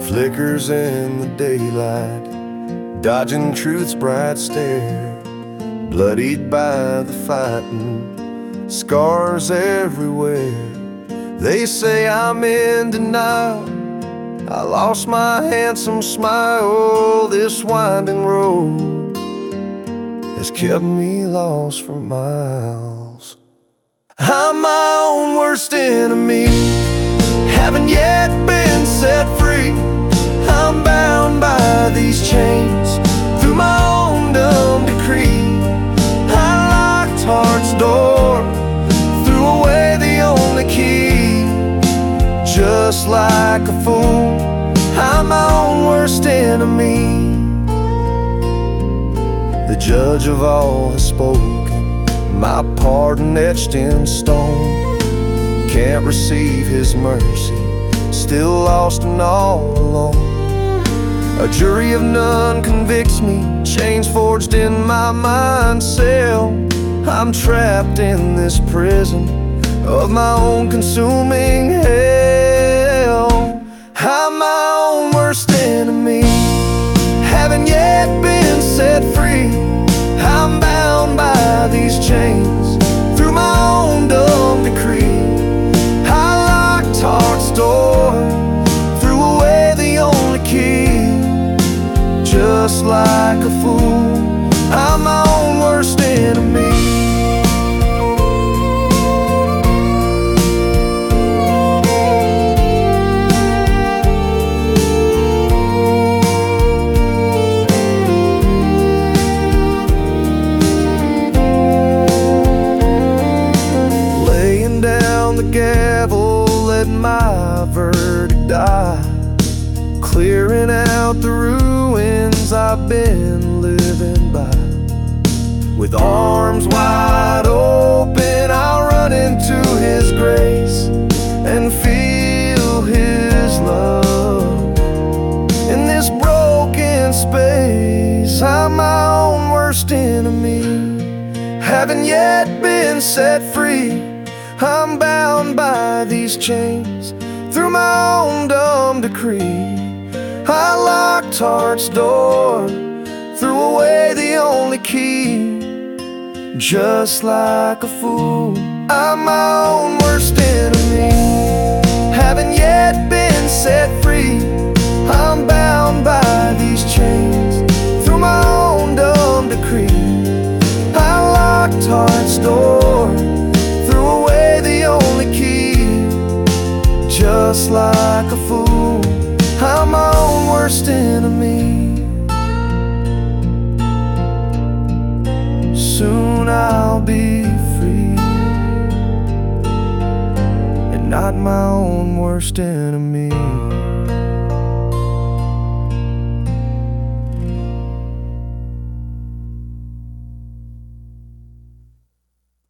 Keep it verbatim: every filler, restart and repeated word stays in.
flickers in the daylight, dodging truth's bright stare, bloodied by the fighting, scars everywhere. They say I'm in denial, I lost my handsome smile. This winding road has kept me lost for miles. I'm my own worst enemy, haven't yet been set free. I'm bound by these chains through my own dumb decree. I locked heart's door, threw away the only key. Just like a fool, I'm my own worst enemy. The judge of all has spoken, my pardon etched in stone. Can't receive his mercy, still lost and all alone. A jury of none convicts me, chains forged in my mind cell. I'm trapped in this prison of my own consuming hell. I'm my own worst enemy, haven't yet been set free. I'm bound by these chains through my own dumb decree. I locked heart's door, threw away the only key. Just like a fool, I'm my own worst enemy. Laying down the gavel, let my verdict die, clearing out the ruins I've been living by. With arms wide open, I'll run into His grace and feel His love. In this broken space, I'm my own worst enemy, haven't yet been set free. I'm bound by these chains through my own dumb decree. I locked heart's door, threw away the only key. Just like a fool, I'm my own worst enemy, haven't yet been set free. I'm bound by these chains through my own dumb decree. I locked heart's door, threw away the only key. Just like a fool, I'm my own worst enemy. Soon I'll be free, and not my own worst enemy.